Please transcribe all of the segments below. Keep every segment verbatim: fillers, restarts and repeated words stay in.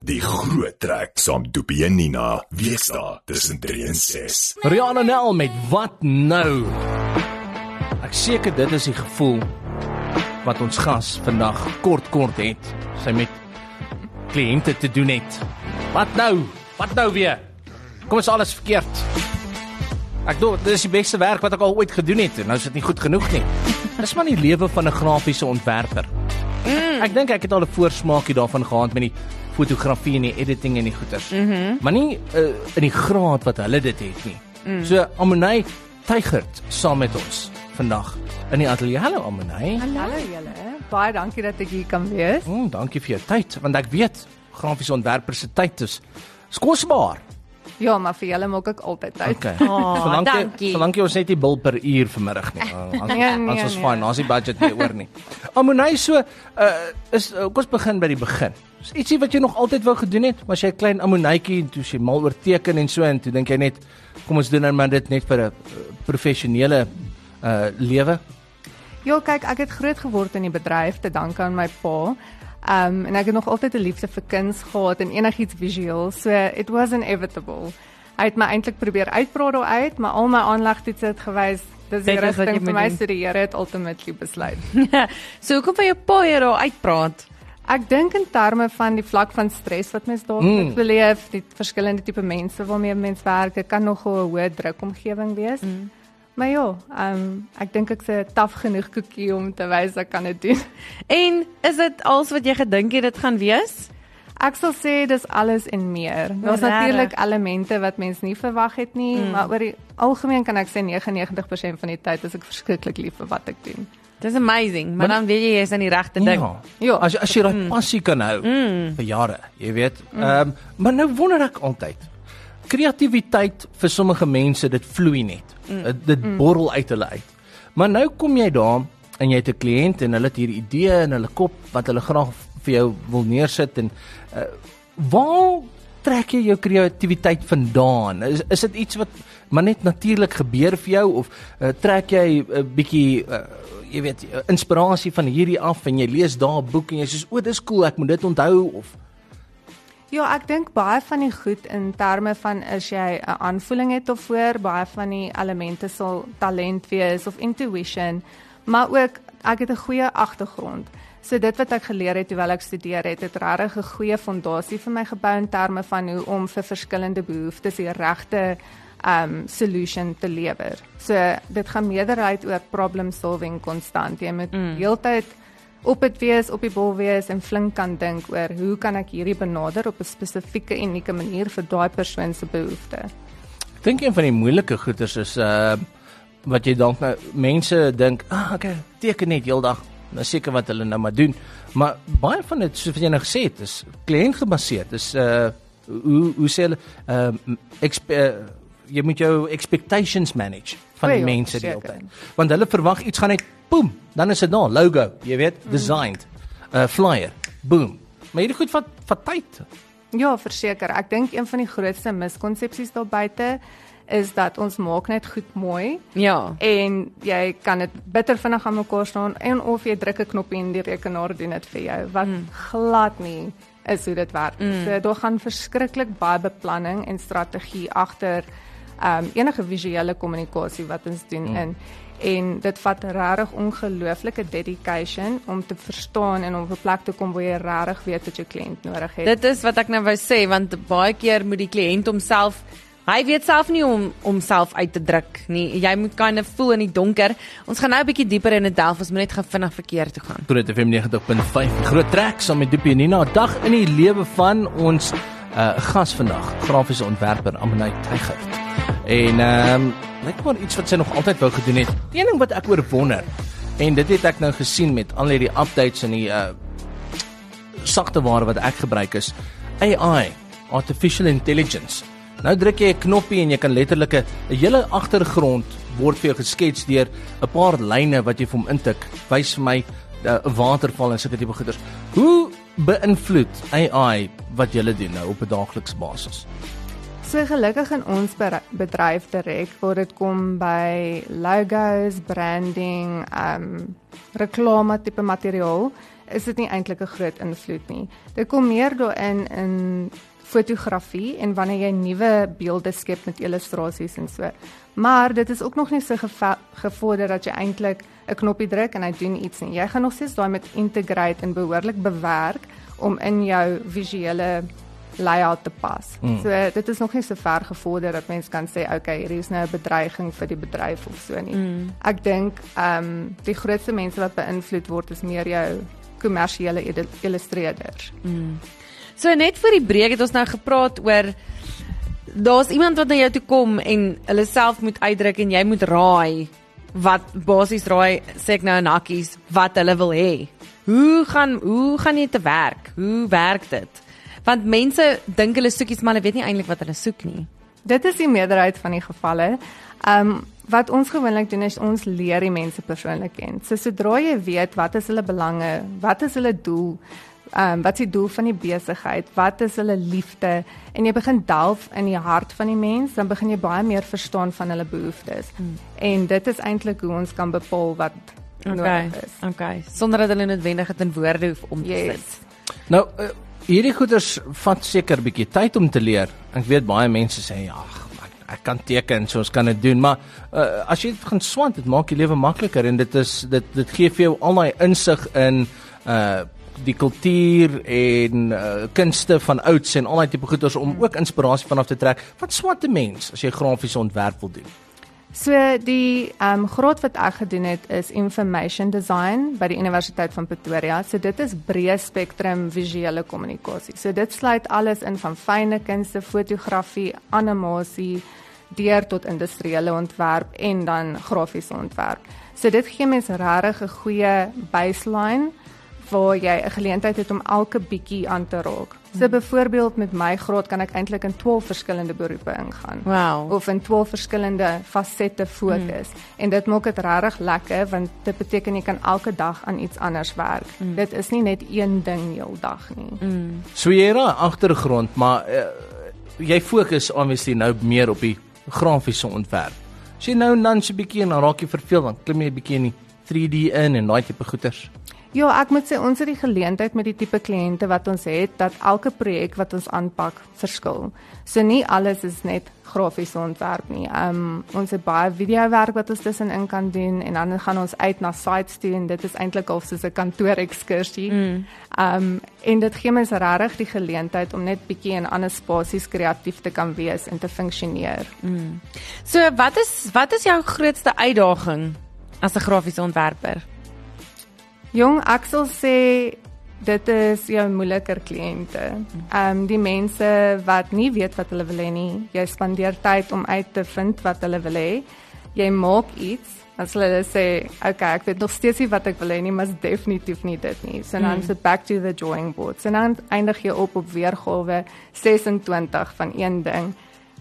Die groot trek saam Doopie en Nina, weesdae tussen drie en ses. Rihanna Nel met Wat Nou? Ek seker dit is die gevoel wat ons gas vandag kort kort het. Sy met kliënte te doen het. Wat nou? Wat nou weer? Kom is alles verkeerd. Ek dink dit is die beste werk wat ek al ooit gedoen het en nou is dit nie goed genoeg nie. Dis maar die lewe van 'n grafiese ontwerper. Mm. Ek dink ek het al 'n voorsmaakie daarvan gehad met die fotografie en die editing en die goeters. Mm -hmm. Maar nie uh, in die graad wat hulle dit het nie. Mm. So Amonay Tygert saam met ons vandag in die ateljee. Hallo Amonay. Hallo julle. Baie dankie dat ek hier kan wees. Mm, dankie vir jou tyd, want ek weet grafiese ontwerper se tyd is kosbaar. Ja, maar vir julle maak ek altyd tyd. Okay. Oh, Solank jy, dankie. solank jy ons net die bil per uur vanmiddag nie. Uh, Ons Nee, nee, ons is nee. fine, ons die budget nie oor nie. Amonay, so uh, is uh, kom ons begin by die begin. Is ietsie wat jy nog altyd wou gedoen het? Was jy 'n klein Amonaytjie en toe jy mal oor teken en so en toe dink jy net kom ons doen nou maar dit net vir 'n uh, professionele uh, lewe? Ja, kyk, ek het groot geword in die bedryf te danke aan my pa. Um, en ek het nog altyd 'n liefde vir kuns gehad en enigiets visueel, so it was inevitable. Hy het my eintlik probeer uitpraat daar uit, maar al my aanlegtoetse het gewys dis die Dit is wat rigting jy vir moet my doen. studie het ultimately besluit. So hoekom van jou pa jy daar uitpraat? Ek dink in terme van die vlak van stres wat mens daagliks mm. beleef, die verskillende tipe mense waarmee mens werk, dit kan nogal 'n hoë drukomgewing wees. Mm. Maar ja, um, ek dink ek's 'n taaf genoeg koekie om te wys ek kan dit doen. En is dit alles wat jy gedink het dit gaan wees? Ek sal sê dis alles en meer. Daar's Rarig. natuurlik elemente wat mens nie verwag het nie, mm. maar oor die algemeen kan ek sê negenennegentig persent van die tyd is ek verskriklik lief vir wat ek doen. Dis amazing, maar, maar dan weet jy jy is aan die regte ding. Ja. Ja. As as jy daai passie kan hou mm. vir jare, jy weet. Ehm um, maar nou wonder ek altyd. Kreatiwiteit vir sommige mense, dit vloei net. Mm. Dit mm. borrel uit hulle uit. Maar nou kom jy daar en jy het 'n kliënt en hulle het hier idee in hulle kop wat hulle graag vir jou wil neersit en uh, waar trek jy jou kreatiwiteit vandaan? Is is dit iets wat maar net natuurlik gebeur vir jou of uh, trek jy 'n uh, bietjie uh, jy weet inspirasie van hierdie af en jy lees daar 'n boek en jy sê o, dis cool, ek moet dit onthou of Ja, ek dink baie van die goed in terme van as jy 'n aanvoeling het of voor, baie van die elemente sal talent wees of intuition, maar ook ek het 'n goeie agtergrond. So dit wat ek geleer het terwyl ek studeer het, het regtig 'n goeie fondasie vir my gebou in terme van hoe om vir verskillende behoeftes die regte um solution te lewer. So dit gaan meerderheid oor problem solving konstant. Jy moet mm. heeltyd op dit wees, op die bol wees en flink kan dink oor hoe kan ek hierdie benader op 'n spesifieke unieke manier vir daai persoon se behoefte. Ek dink een van die moeilike goeters is uh wat jy dalk nou mense dink, ah okay, teken net heeldag. Nou seker wat hulle nou maar doen. Maar baie van dit soos wat jy nou gesê het, is kliëntgebaseer. Dis uh hoe hoe sê hulle uh, expe, uh jy moet jou expectations manage van die O ja, mense die hele verseker. tyd. Want hulle verwag iets gaan net boom, dan is dit daar, logo, jy weet, designed, uh flyer, boom. Maar hierdie goed vat vat tyd. Ja, verseker. Ek dink een van die grootste miskonsepsies daar buite is dat ons maak net goed mooi Ja. en jy kan dit bitter vinnig aan mekaar staan en of jy druk 'n knoppie en die rekenaar doen dit vir jou wat mm. glad nie is hoe dit werk. Mm. So daar gaan verskriklik baie beplanning en strategie agter um, enige visuele kommunikasie wat ons doen mm. in en dit vat regtig ongelooflike dedication om te verstaan en om op 'n plek te kom waar jy regtig weet wat jou kliënt nodig het. Dit is wat ek nou wou sê, want baie keer moet die kliënt homself, hy weet self nie om homself uit te druk nie. Jy moet kind of voel in die donker. Ons gaan nou 'n bietjie dieper in dit delf, ons moet net gaan vinnig verkeer toe gaan. Groot F M negentig punt vyf, groot trek saam met Doopie en Nina, dag in die lewe van ons uh, gas vandag, grafiese ontwerper Amonay Tygert. En ehm um, lyk maar iets wat sy nog altyd wou gedoen het. Die een ding wat ek oor wonder, en dit het ek nou gesien met al hierdie updates en die uh, sagte ware wat ek gebruik is A I, Artificial Intelligence. Nou druk jy 'n knoppie en jy kan letterlik 'n hele agtergrond word vir jou geskets deur 'n paar lyne wat jy vir hom intik. Wys vir my 'n uh, waterval en sulke tipe goeders. Hoe beïnvloed A I wat jy doen nou op 'n daaglikse basis? So gelukkig in ons bedryf direk waar dit kom by logos, branding, um reklame tipe materiaal, is dit nie eintlik 'n groot invloed nie. Dit kom meer daarin in fotografie en wanneer jy nuwe beelde skep met illustrasies en so. Maar dit is ook nog nie so gevorder dat jy eintlik 'n knoppie druk en hy doen iets nie. Jy gaan nog steeds daai met integrate en behoorlik bewerk om in jou visuele layout te pas. Mm. So dit is nog nie so ver gevorder dat mens kan sê okay, hier is nou 'n bedreiging vir die bedryf of so nie. Mm. Ek dink ehm um, die grootste mense wat beïnvloed word is meer jou kommersiële illustreerders. Mm. So net vir die breek het ons nou gepraat oor daar's iemand wat na jou toe kom en hulle self moet uitdruk en jy moet raai wat basies raai sê ek nou in hakkies wat hulle wil hê. Hoe gaan hoe gaan jy te werk? Hoe werk dit? Want mense dink hulle soek iets maar hulle weet nie eintlik wat hulle soek nie. Dit is die meerderheid van die gevalle. Ehm um, wat ons gewoonlik doen is ons leer die mense persoonlik ken. So sodra jy weet wat is hulle belange, wat is hulle doel, ehm um, wat is die doel van die besigheid, wat is hulle liefde en jy begin delf in die hart van die mens, dan begin jy baie meer verstaan van hulle behoeftes. Hmm. En dit is eintlik hoe ons kan bepaal wat okay. nodig is. Okay. Sonder dat hulle noodwendig dit in woorde hoef om te yes. sit. Nou uh, hierdie goeders vat seker 'n bietjie tyd om te leer. Ek weet baie mense sê ja, ek, ek kan teken, so ons kan dit doen, maar uh, as jy dit gaan swat, dit maak jou lewe makliker en dit is dit dit gee vir jou al daai insig in uh die kultuur en uh, kunste van ouds en al daai tipe goeders om ook inspirasie vanaf te trek. Wat swat 'n mens as jy grafiese ontwerp wil doen? So die um, graad wat ek gedoen het is Information Design by die Universiteit van Pretoria. So dit is breë spektrum visuele kommunikasie. So dit sluit alles in van fynne kunste, fotografie, animasie, deur tot industriële ontwerp en dan grafiese ontwerp. So dit gee mens regtig 'n goeie baseline waar jy 'n geleentheid het om elke bietjie aan te raak. So hmm. byvoorbeeld met my graad kan ek eintlik in twaalf verskillende beroepe ingaan. Wow. Of in twaalf verskillende fasette fokus. Hmm. En dit maak dit regtig lekker want dit beteken jy kan elke dag aan iets anders werk. Hmm. Dit is nie net een ding heeldag nie. Hmm. So jy het 'n agtergrond, maar uh, jy fokus obviously nou meer op die grafiese ontwerp. As jy nou dan so 'n bietjie en dan raak jy verveel, dan klim jy 'n bietjie in die drie D in en daai tipe goeders. Ja, ek moet sê ons het die geleentheid met die tipe kliënte wat ons het dat elke projek wat ons aanpak verskil. So nie alles is net grafiese ontwerp nie. Um ons het baie videowerk wat ons tussenin kan doen en dan gaan ons uit na sites toe en dit is eintlik al soos 'n kantoor-ekskursie. Mm. Um en dit gee mens regtig die geleentheid om net bietjie in ander spasies kreatief te kan wees en te funksioneer. Mm. So wat is wat is jou grootste uitdaging as 'n grafiese ontwerper? Jong, ek sal sê dit is jou moeiliker kliënte. Ehm um, die mense wat nie weet wat hulle wil hê nie. Jy spandeer tyd om uit te vind wat hulle wil hê. Jy maak iets, as hulle sê, okay, ek weet nog steeds nie wat ek wil hê nie, maar is definitief nie dit nie. So dan sit mm. back to the drawing board. So dan eindig jy op op weergawe ses en twintig van een ding.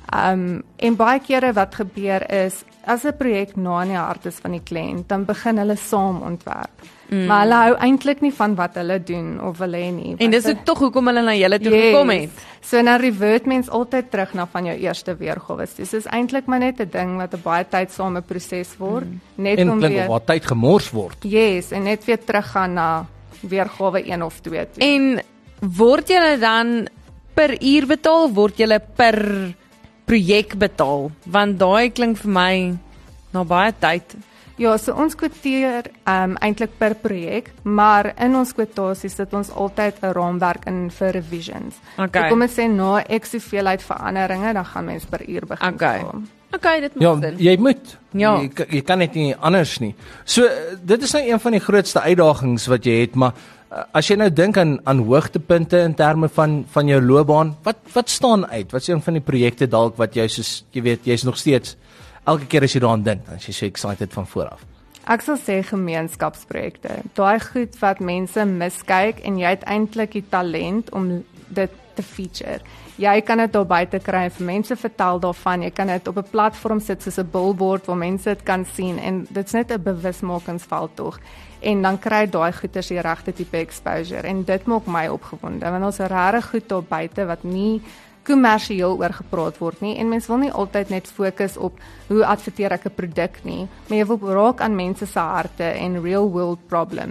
Um en baie kere wat gebeur is as 'n projek na in die hart is van die kliënt, dan begin hulle saam ontwerp. Mm. Maar hulle hou eintlik nie van wat hulle doen of wil hê nie. En dis ook tog hoekom hulle na julle toe yes. gekom het. So dan revert mens altyd terug na van jou eerste weergawe. Dis is eintlik maar net 'n ding wat 'n baie tydsame proses word, mm. net en om klink weer waar tyd gemors word. Yes, en net weer teruggaan na weergawe een of twee toe. En word julle dan per uur betaal, word julle per projek betaal? Want daai klink vir my na baie tyd. Ja, so ons kwoteer um, eintlik per projek, maar in ons kwotasies sit ons altyd 'n raamwerk in vir revisions. Okay. So kom ons sê na ek hoeveelheid veranderinge, dan gaan mens per uur begin. Okay. Betaal. Okay, dit Ja, maak sin. jy moet. Ja. Jy, jy kan net nie anders nie. So dit is nou een van die grootste uitdagings wat jy het, maar uh, as jy nou dink aan aan hoogtepunte in terme van van jou loopbaan, wat wat staan uit? Wat is een van die projekte dalk wat jy soos jy weet, jy's nog steeds elke keer as jy daaraan dink, dan is jy so excited van voor af. Ek sal sê gemeenskapsprojekte. Daai goed wat mense miskyk en jy het eintlik die talent om dit te feature. Jy kan dit daar buite kry en vir mense vertel daarvan. Jy kan dit op 'n platform sit soos 'n billboard waar mense dit kan sien en dit's net 'n bewusmakingsveldtog. En dan kry daai goeters die regte tipe exposure en dit maak my opgewonde want ons is regtig goed daar buite wat nie kommersieel oor gepraat word nie en mens wil nie altyd net fokus op hoe adverteer ek 'n produk nie, maar jy wil raak aan mense se harte en real world problems.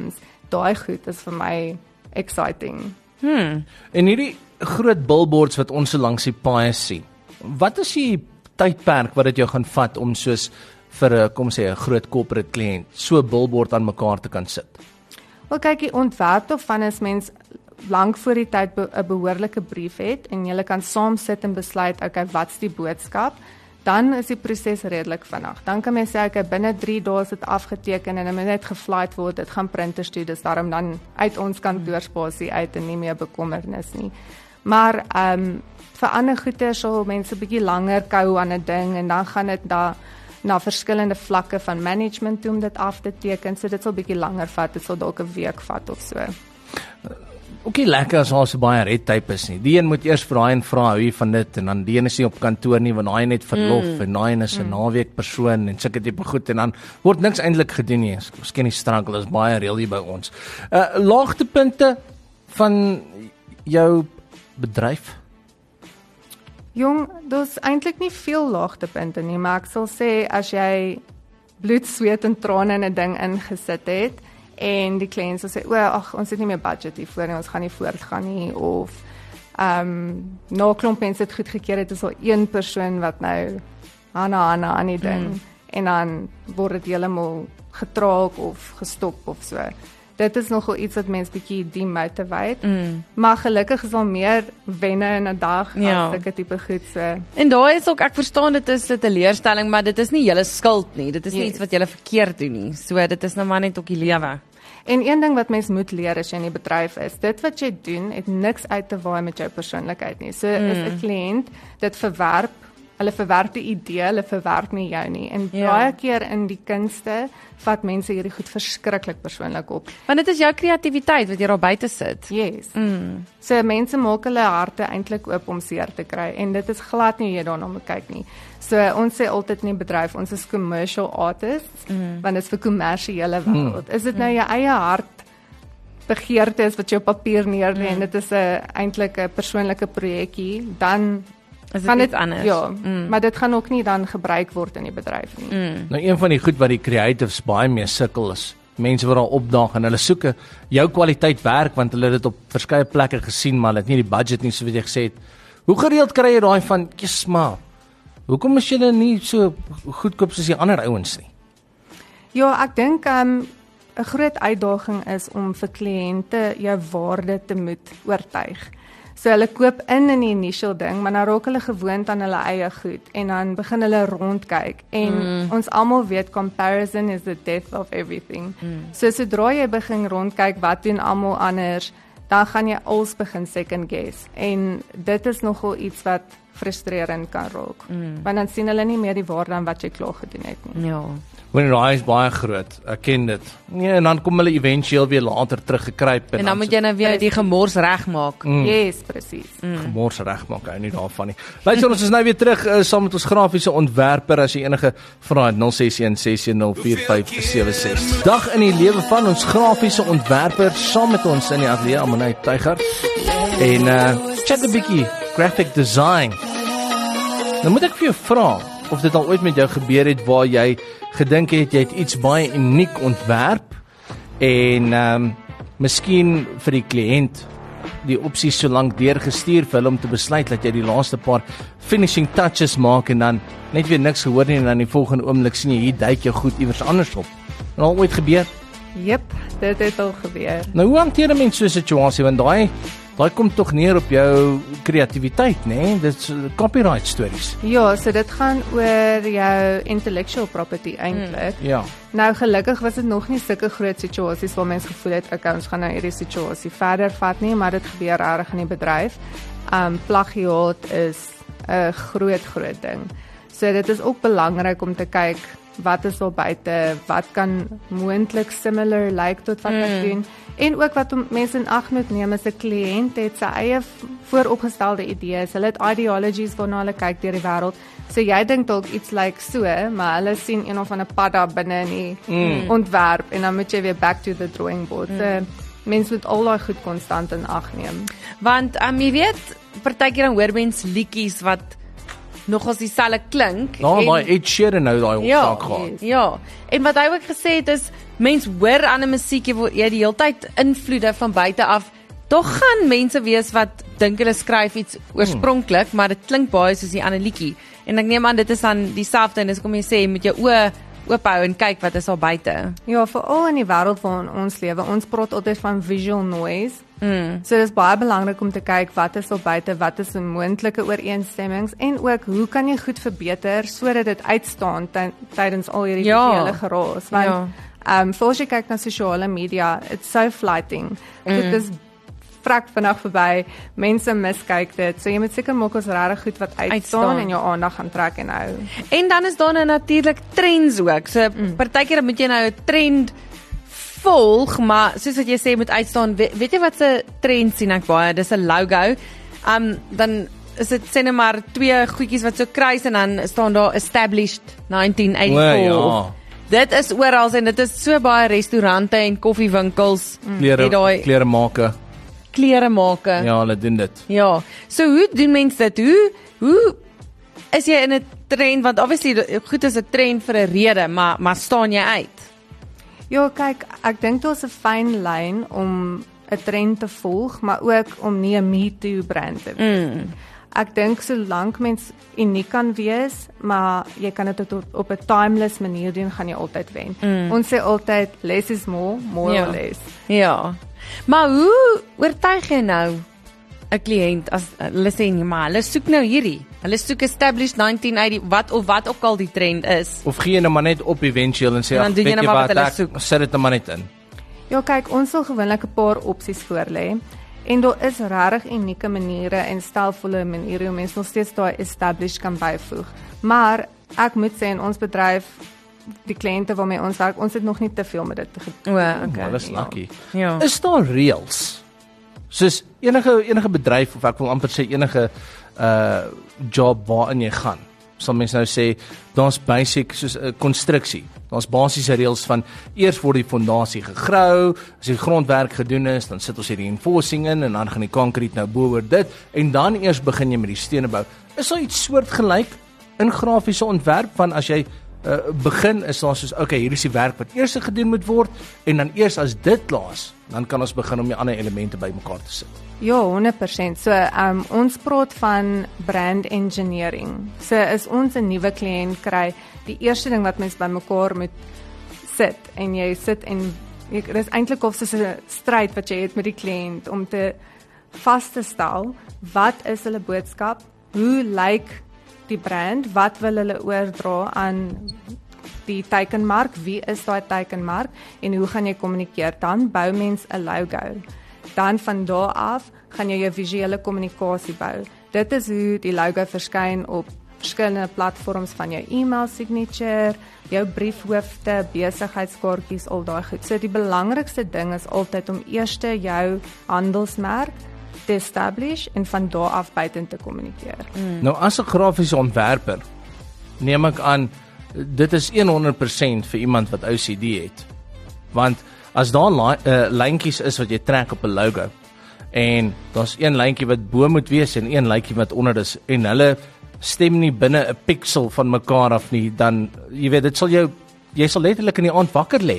daai goed is vir my exciting. Hmm. En hierdie groot billboards wat ons so langs die paaie sien. Wat is die tydperk wat dit jou gaan vat om soos vir 'n kom sê 'n groot corporate kliënt so 'n billboard aan mekaar te kan sit? Wel kyk, die ontwerp daarvan is mens lank voor die tyd 'n be behoorlike brief het en jy kan saam sit en besluit, okay, wat's die boodskap? Dan is die proses redelik vinnig. Dan kan mens sê, okay, binne drie dae is dit afgeteken en dan moet net geflight word, dit gaan printers toe, dis daarom dan uit ons kantoorspasie uit en nie meer bekommernis nie. Maar ehm um, vir ander goeie sal mense 'n bietjie langer kou aan 'n ding en dan gaan dit da na verskillende vlakke van management toe om dit af te teken, so dit sal bietjie langer vat, dit sal dalk 'n week vat of so. Ook nie lekker as daar so baie red tape is nie. Die een moet eers vir daai en vra hoe jy van dit en dan die een is nie op kantoor nie want daai net verlof mm. en daai een is 'n mm. naweek persoon en sulke tipe goed en dan word niks eintlik gedoen nie. Miskien die struggle is baie reël hier by ons. Uh laagtepunte van jou bedryf? Jong, daar's eintlik nie veel laagtepunte nie, maar ek sal sê as jy bloed, sweet en trane in 'n ding ingesit het en die kliënt sal sê, o, ag, ons het nie meer budget hiervoor nie, ons gaan nie voortgaan nie, of ehm um, na klomp mense het goed gekeer het, is al een persoon wat nou Hanna Hanna aan die ding mm. en dan word dit heeltemal getraak of gestop of so. Dit is nogal iets wat mense bietjie demotivate, mm. maar gelukkig is al meer wenne in 'n dag ja. as sulke tipe goed so. En daai is ook, ek verstaan dit is 'n teleurstelling, maar dit is nie julle skuld nie. Dit is yes. nie iets wat julle verkeerd doen nie. So dit is nou maar net ook die lewe. En een ding wat mens moet leer as jy in die bedryf is, dit wat jy doen het niks uit te waai met jou persoonlikheid nie. So mm. is 'n kliënt dit verwerp, hulle verwerp die idee, hulle verwerp nie jou nie. En ja. baie keer in die kunste vat mense hierdie goed verskriklik persoonlik op. Want dit is jou kreatiwiteit wat jy daar buite sit. Yes. Mm. So mense maak hulle harte eintlik oop om seer te kry en dit is glad nie jy daarna moet kyk nie. So ons sê altyd in die bedryf, ons is commercial artists, mm. want dit is vir kommersiële wêreld. Mm. Is dit nou jou eie hart begeertes wat jy op papier neerlê mm. en dit is 'n eintlik 'n persoonlike projekkie, dan is dit iets anders. Ja, mm. maar dit gaan ook nie dan gebruik word in die bedryf nie. Mm. Nou een van die goed wat die creatives baie mee sukkel is, mense wat daar opdaag en hulle soek jou kwaliteit werk want hulle het dit op verskeie plekke gesien, maar hulle het nie die budget nie, soos jy gesê het. Hoe gereeld kry jy daai van, "Jesus maar, hoekom is julle nie so goedkoop soos die ander ouens nie?" Ja, ek dink um, 'n groot uitdaging is om vir kliënte jou waarde te moet oortuig. So hulle koop in in die initial ding, maar dan raak hulle gewoond aan hulle eie goed en dan begin hulle rondkyk en mm. ons almal weet comparison is the death of everything. Mm. So sodra jy begin rondkyk wat doen almal anders, dan gaan jy als begin second guess en dit is nogal iets wat frustrerend kan raak. Mm. Want dan sien hulle nie meer die waarde aan wat jy klaar gedoen het nie. Ja. Wanneer daai is baie groot, ek ken dit. Nee, en dan kom hulle éventueel weer later teruggekruip en, en dan moet jy nou weer die gemors regmaak. Mm. Yes, presies. Mm. Gemors regmaak, hou nie daarvan nie. Luister, ons is nou weer terug uh, saam met ons grafiese ontwerper. As jy enige vrae het, nul ses een ses een nul vier vyf sewe ses. Dag in die lewe van ons grafiese ontwerper saam met ons in die ateljee, Amanay Tyger. En uh chat 'n bietjie graphic design. Nou moet ek vir jou vra of dit al ooit met jou gebeur het waar jy gedink het jy het iets baie uniek ontwerp en ehm um, miskien vir die kliënt die opsies so lank deurgestuur vir hulle om te besluit dat jy die laaste paar finishing touches maak en dan net weer niks gehoor nie en dan die volgende oomblik sien jy hier duik jou goed iewers anders op. En al ooit gebeur? Jep, dit het al gebeur. Nou hoe hanteer 'n mens so 'n situasie want daai daai kom tog neer op jou kreatiwiteit, né? Nee? Dit's copyright stories. Ja, so dit gaan oor jou intellectual property eintlik. Hmm, ja. Nou gelukkig was dit nog nie sulke groot situasies waar mense gevoel het ek ons gaan nou hierdie situasie verder vat nie, maar dit gebeur reg in die bedryf. Um plagiaat is 'n groot groot ding. So dit is ook belangrik om te kyk wat is daar buite, wat kan moontlik similar lyk like tot wat mm. ek doen en ook wat mense in ag moet neem as 'n kliënt het sy eie vooropgestelde idees, hulle het ideologies waarna hulle kyk deur die wêreld. So jy dink dalk iets lyk like so, maar hulle sien een of ander pad daar binne in die mm. ontwerp en dan moet jy weer back to the drawing board. Mm. So mense moet al daai goed konstant in ag neem. Want um, jy weet, partykeer dan hoor mense liedjies wat nogals dieselfde klink. Nou, en- maar Ed Sheeran nou daai Ja, opsaak gehad. ja. En wat hy ook gesê het is, mens hoor aan 'n musiekie word jy die hele tyd invloede van buite af. Tog gaan mense wees wat dink hulle skryf iets oorspronklik, hmm. maar dit klink baie soos die ander liedjie. En ek neem aan dit is dan dieselfde en dis kom jy sê jy moet jou oë oop hou en kyk wat is daar buite. Ja, veral in die wêreld waarin ons lewe. Ons praat altyd van visual noise. Mm. So dis baie belangrik om te kyk wat is op buite, wat is 'n moontlike ooreenstemmings en ook hoe kan jy goed verbeter sodat dit uitstaan ty- tydens al hierdie Ja. visuele geraas. Want Ja. ehm um, as jy kyk na sosiale media, it's so flighting. Mm. Dit is vrek vinnig verby. Mense miskyk dit. So jy moet seker maak ons regtig goed wat uitstaan, Uitstaan. en jou aandag gaan trek en hou. En dan is daar nou natuurlik trends ook. So mm. partykeer moet jy nou 'n trend volg, maar soos wat jy sê moet uitstaan. We, weet jy wat se trend sien ek baie? Dis 'n logo. Um dan is dit sê net maar twee goedjies wat so kruis en dan staan daar established nineteen eighty-four. O, ja. Dit is oral en dit is so baie restaurante en koffiewinkels. Klere, het daai klere make. klere maak. Ja, hulle doen dit. Ja. So hoe doen mense dit? Hoe hoe is jy in 'n trend want obviously goed is 'n trend vir 'n rede, maar maar staan jy uit? Ja, kyk, ek dink daar's 'n fyn lyn om 'n trend te volg, maar ook om nie 'n me too brand te wees. Mm. Ek dink solank mens uniek kan wees, maar jy kan dit op, op 'n timeless manier doen, gaan jy altyd wen. Mm. Ons sê altyd less is more, more Ja. or less. Ja. Maar hoe oortuig jy nou 'n kliënt as hulle sê nee, maar hulle soek nou hierdie. Hulle soek established nineteen eighty wat of wat ook al die trend is. Of gee jy nou maar net op eventueel en sê En dan ag, doen jy weet nou jy maar wat, wat hulle ek soek. sit dit nou maar net in. Ja, kyk, ons sal gewoonlik 'n paar opsies voorlê. En daar is regtig unieke maniere en stylvolle maniere hoe mense nog steeds daai established kan byvoeg. Maar ek moet sê in ons bedryf, die kliënte waarmee ons werk, ons het nog nie te veel met dit gedoen. O, Okay, okay. well, dis lucky. Ja. Is daar reëls? Soos enige enige bedryf of ek wil amper sê enige uh job waarin jy gaan. Sal mense nou sê daar's basic soos 'n uh, konstruksie. Daar's basiese reëls van eers word die fondasie gegrou, as die grondwerk gedoen is, dan sit ons hier die reinforcing in en dan gaan die konkreet nou bo oor dit en dan eers begin jy met die stene bou. Is daar iets soortgelyk in grafiese ontwerp van as jy uh, begin is daar soos okay, hier is die werk wat eers gedoen moet word en dan eers as dit klaar is, dan kan ons begin om die ander elemente bymekaar te sit. Ja, honderd persent. So, um, ons praat van brand engineering. So, as ons 'n nuwe kliënt kry, die eerste ding wat mens bymekaar moet sit en jy sit en jy, dit is eintlik of soos 'n stryd wat jy het met die kliënt om te vas te stel wat is hulle boodskap, hoe lyk die brand, wat wil hulle oordra aan die teikenmark, wie is daai teikenmark en hoe gaan jy kommunikeer? Dan bou mens 'n logo. Dan van daar af gaan jy jou visuele kommunikasie bou. Dit is hoe die logo verskyn op verskillende platforms van jou e-mail signature, jou briefhoofde, besigheidskaartjies, al daai goed. So die belangrikste ding is altyd om eers jou handelsmerk te establish en van daar af buite te kommunikeer. Mm. Nou as 'n grafiese ontwerper neem ek aan dit is honderd persent vir iemand wat O C D het. Want as daar li- uh, lyntjies is wat jy trek op 'n logo en daar's een lyntjie wat bo moet wees en een lyntjie wat onder is en hulle stem nie binne 'n pixel van mekaar af nie, dan jy weet dit sal jou jy sal letterlik in die aand wakker lê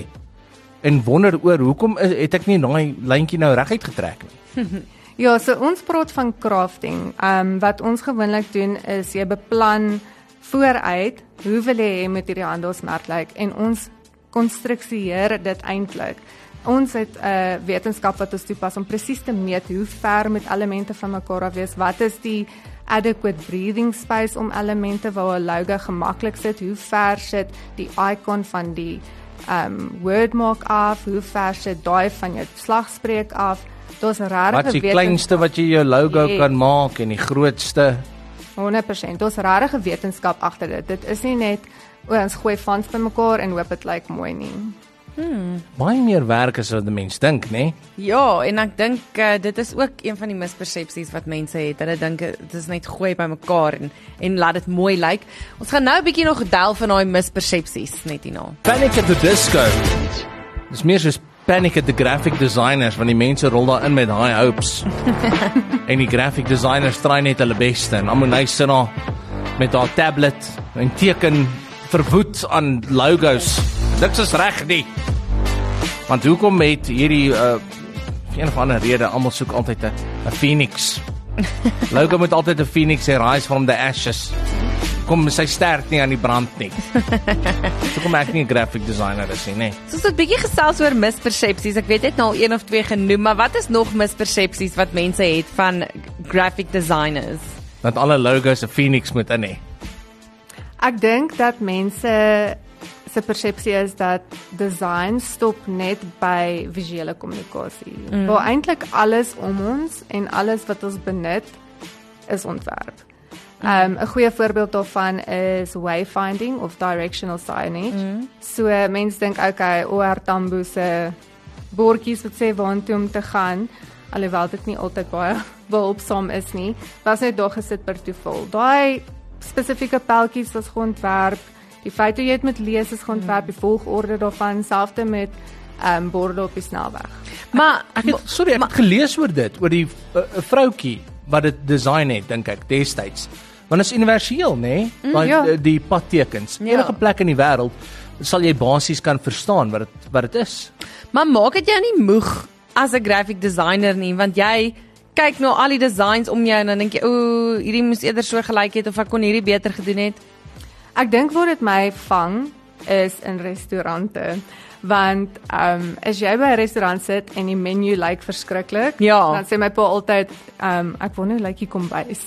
en wonder oor hoekom is, het ek nie daai lyntjie nou reguit getrek nie. Ja, so ons praat van crafting. Ehm um, wat ons gewoonlik doen is jy beplan vooruit hoe wil jy hê met hierdie handelsmerk lyk en ons konstrueer dit eintlik. Ons het 'n uh, wetenskap wat ons toepas om presies te meet hoe ver met elemente van mekaar af wees. Wat is die adequate breathing space om elemente waar 'n logo gemaklik sit? Hoe ver sit die icon van die um wordmark af? Hoe ver sit daai van jou slagspreuk af? Daar's regtig Wat is die kleinste wat jy jou logo Yes. kan maak en die grootste? honderd persent. Daar's regtig 'n wetenskap agter dit. Dit is nie net o, ons gooi fonts bymekaar en hoop dit lyk mooi nie. Baie meer werk as wat 'n mens dink, nê? Ja, en ek dink uh, dit is ook een van die mispersepsies wat mense het. Hulle dink dit is net gooi bymekaar en en laat dit mooi lyk. Ons gaan nou 'n bietjie nog delf in daai mispersepsies net hierna. Panic at the Disco. Dis meer soos Panic at the Graphic Designers, want die mense rol daar in met high hopes. En die graphic designers try net hulle beste en almal nou sit daar met haar tablet en teken verwoed aan logos. Niks is reg nie. Want hoekom het hierdie uh, vir een of ander rede almal soek altyd 'n 'n phoenix. Logo moet altyd 'n phoenix hê, rise from the ashes. Kom sy sterk nie aan die brand nie. So kom ek nie 'n graphic designer is nie, nee. So so 'n bietjie gesels oor mispersepsies. Ek weet net nou al een of twee genoem, maar wat is nog mispersepsies wat mense het van graphic designers? Dat alle logos 'n phoenix moet in hê. Ek dink dat mense se persepsie is dat design stop net by visuele kommunikasie. Mm. Waar eintlik alles om ons en alles wat ons benut is ontwerp. Um, 'n goeie voorbeeld daarvan is wayfinding of directional signage. Mm. So mense dink okay, O R Tambo se bordjies wat sê waartoe om te gaan, alhoewel dit nie altyd baie behulpsaam is nie, was net daar gesit per toeval. Daai spesifieke pyltjies was geontwerp. Die feit hoe jy dit moet lees is geontwerp, die volgorde daarvan, selfs met um, borde op die snelweg. Maar ek het, sorry, ek het gelees oor dit, oor die 'n uh, vroutjie wat dit design het, dink ek, destyds. Want dit is universeel, nê? Nee? Mm, ja. Die, die padtekens. Ja. Enige plek in die wêreld sal jy basies kan verstaan wat dit wat dit is. Maar maak dit jou nie moeg as 'n graphic designer nie, want jy kyk na al die designs om jou en dan dink jy, ooh, hierdie moes eerder so gelyk het of ek kon hierdie beter gedoen het. Ek dink waar dit my vang is in restaurante, want um, as jy by 'n restaurant sit en die menu lyk verskriklik, ja. dan sê my pa altyd, um, ek wil nou lyk hier kombuis.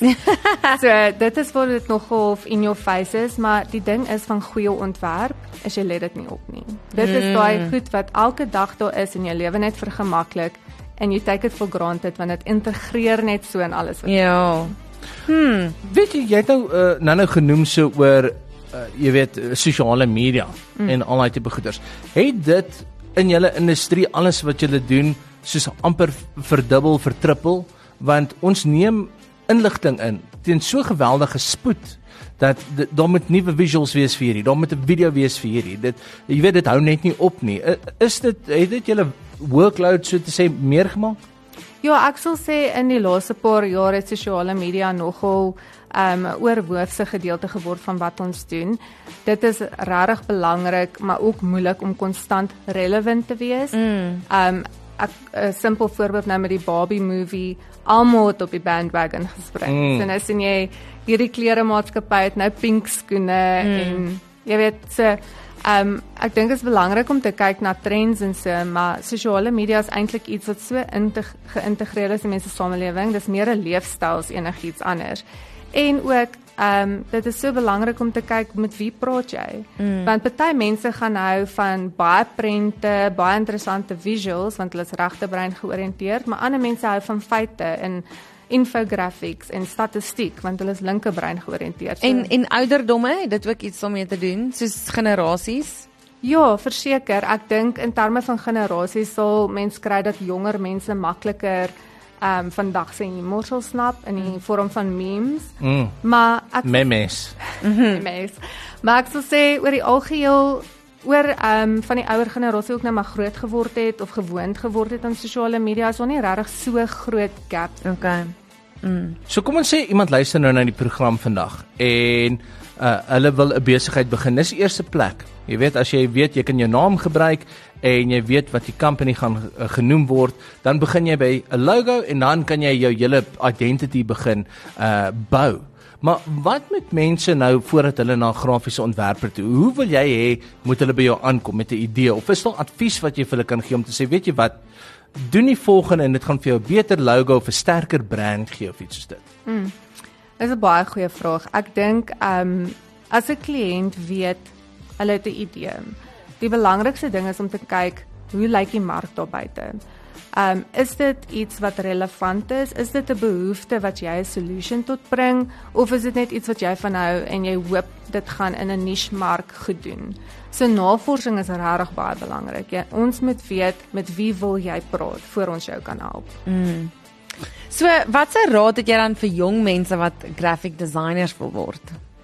So dit is waar dit nogal in your face is, maar die ding is van goeie ontwerp, is jy let dit nie op nie. Dit mm. is daai goed wat elke dag daar is in jou lewe net vergemaklik, en you take it for granted, want dit integreer net so in alles wat ja. Hmm. Weet jy, jy het nou uh, nou nou genoem so oor Uh, jy weet, uh, sosiale media mm. en al die tipe goeders. Het dit in julle industrie, alles wat julle doen, soos amper verdubbel, vertrippel, want ons neem inligting in teen so geweldige spoed, dat daar moet nuwe visuals wees vir hierdie, daar moet 'n video wees vir hierdie, dit, jy weet, dit hou net nie op nie. Is dit, het dit julle workload, so te sê, meer gemaak? Ja, ek sal sê in die laaste paar jaar het sosiale media nogal um, oorhoofse gedeelte geword van wat ons doen. Dit is regtig belangrik, maar ook moeilik om konstant relevant te wees. Mm. Um, 'n simpel voorbeeld nou met die Barbie movie, almal het op die bandwagon gespring. Mm. So nou sien jy hierdie kleremaatskappy het nou pink skoene mm. en jy weet so Um, ek dink dit is belangrik om te kyk na trends en so, maar sosiale media is eintlik iets wat so integ- geïntegreer is in mense samelewing. Dis meer 'n leefstyl as enigiets anders. En ook, um, dit is so belangrik om te kyk met wie praat jy. Mm. Want party mense gaan hou van baie prente, baie interessante visuals, want hulle is regte brein georiënteerd, maar ander mense hou van feite en infographics en statistiek, want hulle is linkebrein georiënteerd. So. En en ouderdomme, het dit ook iets om mee te doen, soos generasies? Ja, verseker. Ek dink in terme van generasies sal mens kry dat jonger mense makliker um, vandag se humor sal snap in die mm. vorm van memes. Mm. Maar ek memes. memes. Maar ek sal sê oor die algeheel oor um, van die ouer generasie ook nou maar groot geword het of gewoond geword het aan sosiale media, is daar nie regtig so groot gap. Okay. Mm. So kom ons sê iemand luister nou na die program vandag en uh, hulle wil 'n besigheid begin. Dis die eerste plek. Jy weet, as jy weet jy kan jou naam gebruik en jy weet wat die company gaan uh, genoem word, dan begin jy by 'n logo en dan kan jy jou hele identity begin uh, bou. Maar wat met mense nou voordat hulle na grafiese ontwerper toe? Hoe wil jy hê moet hulle by jou aankom met 'n idee of is daar advies wat jy vir hulle kan gee om te sê, weet jy wat, doen die volgende en dit gaan vir jou 'n beter logo of 'n sterker brand gee of iets soos dit? Mm. Dis 'n baie goeie vraag. Ek dink um, as 'n kliënt weet hulle het 'n idee. Die belangrikste ding is om te kyk hoe lyk die mark daar buite. Um, is dit iets wat relevant is? Is dit 'n behoefte wat jy 'n solution tot bring of is dit net iets wat jy van hou en jy hoop dit gaan in 'n niche mark goed doen? So navorsing is regtig baie belangrik. Ja, ons moet weet met wie wil jy praat voor ons jou kan help. Mm. So watse raad het jy dan vir jong mense wat graphic designers wil word?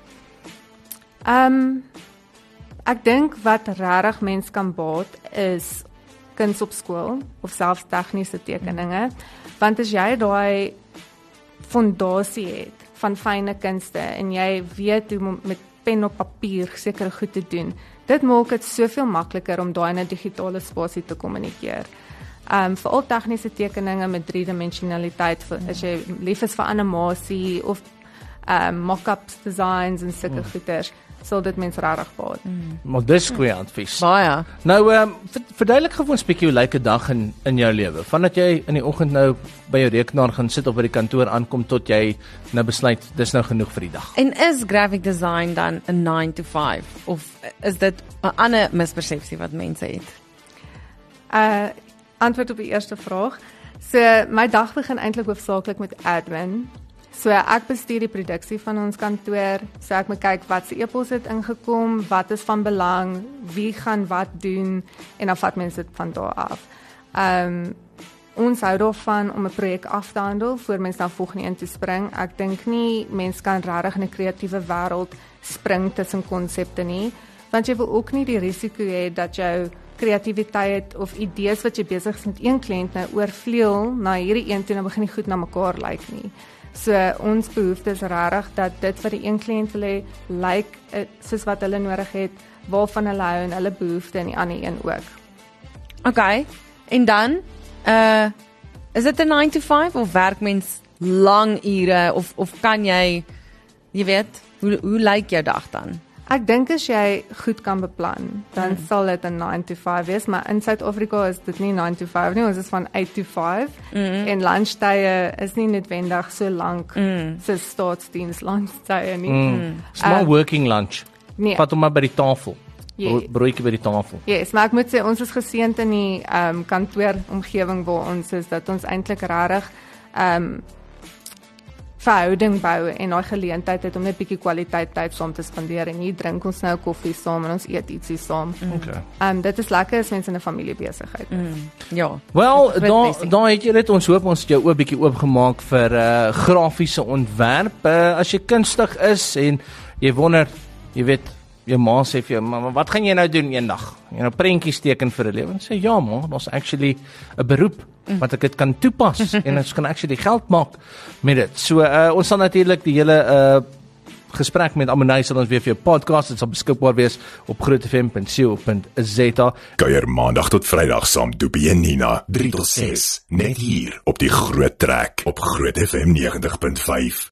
Ehm um, ek dink wat regtig mens kan baat is kuns op skool of selfs tegniese tekeninge, want as jy daai fondasie het van fynne kunste en jy weet hoe om met pen op papier sekere goed te doen. Dit maak dit soveel makliker om daai in 'n digitale spasie te kommunikeer. Um, vir al tegniese tekeninge met driedimensionaliteit, as jy lief is vir animasie of um, mock-ups, designs en sulke mm. goeders, sal dit mens regtig baat. Mm. Maar dis goeie advies. Baie. Nou, um, verduidelik gou ons 'n bietjie hoe lyk 'n dag in in jou lewe. Vandat jy in die oggend nou by jou rekenaar gaan sit of by die kantoor aankom tot jy nou besluit dis nou genoeg vir die dag. En is graphic design dan 'n nine to five of is dit 'n ander mispersepsie wat mense het? Uh antwoord op die eerste vraag. So my dag begin eintlik hoofsaaklik met admin. So ek bestuur die produksie van ons kantoor. So ek moet kyk wat se e-pos het ingekom, wat is van belang, wie gaan wat doen en dan vat mense dit van daar af. Ehm um, ons hou daarvan om 'n projek af te handel voor mense dan volgende een toe spring. Ek dink nie mense kan regtig in 'n kreatiewe wêreld spring tussen konsepte nie, want jy wil ook nie die risiko hê dat jou kreatiwiteit of idees wat jy besig is met een kliënt nou oorvleuel na hierdie een toe en dan begin die goed na mekaar lyk nie. So ons behoefte is regtig dat dit wat die een kliënt wil hê, lyk soos wat hulle nodig het, waarvan hulle hou en hulle behoefte in die ander een ook. Okay. En dan uh is dit 'n nine to five of werk mens lang ure of of kan jy jy weet, hoe hoe lyk jou dag dan? Ek dink as jy goed kan beplan, dan mm. sal dit 'n nine to five wees, maar in Suid-Afrika is dit nie nine to five nie, ons is van eight to five mm. en lunchtye is nie noodwendig so lank mm. so staatsdiens lunchtye nie. Mm. Mm. Small um, working lunch. Nee. Vat hom maar by die tafel. Yes. Broodjie by die tafel. Yes, maar ek moet sê ons is geseënd in die um, kantooromgewing waar ons is dat ons eintlik regtig um, verhouding bou en daai geleentheid het om net bietjie kwaliteit tyd saam te spandeer en hier drink ons nou koffie saam en ons eet ietsie saam. Okay. Um, dit is lekker as mense in 'n familiebesigheid is. Mm. Ja. Wel, dan dan het jy dit ons hoop ons het jou ook bietjie oopgemaak vir uh, grafiese ontwerp. Uh, as jy kunstig is en jy wonder, jy weet jou ma sê vir jou, maar wat gaan jy nou doen eendag? Jy nou prentjies teken vir 'n lewe. En sê ja, ma, daar's actually 'n beroep wat ek dit kan toepas en ons kan actually geld maak met dit. So uh, ons sal natuurlik die hele uh, gesprek met Amanai sal ons weer vir jou podcast, dit sal beskikbaar wees op groot f m punt co punt z a. Kuier maandag tot Vrydag saam Doopie en Nina, drie tot ses, net hier op die Groot Trek op Groot F M ninety punt five.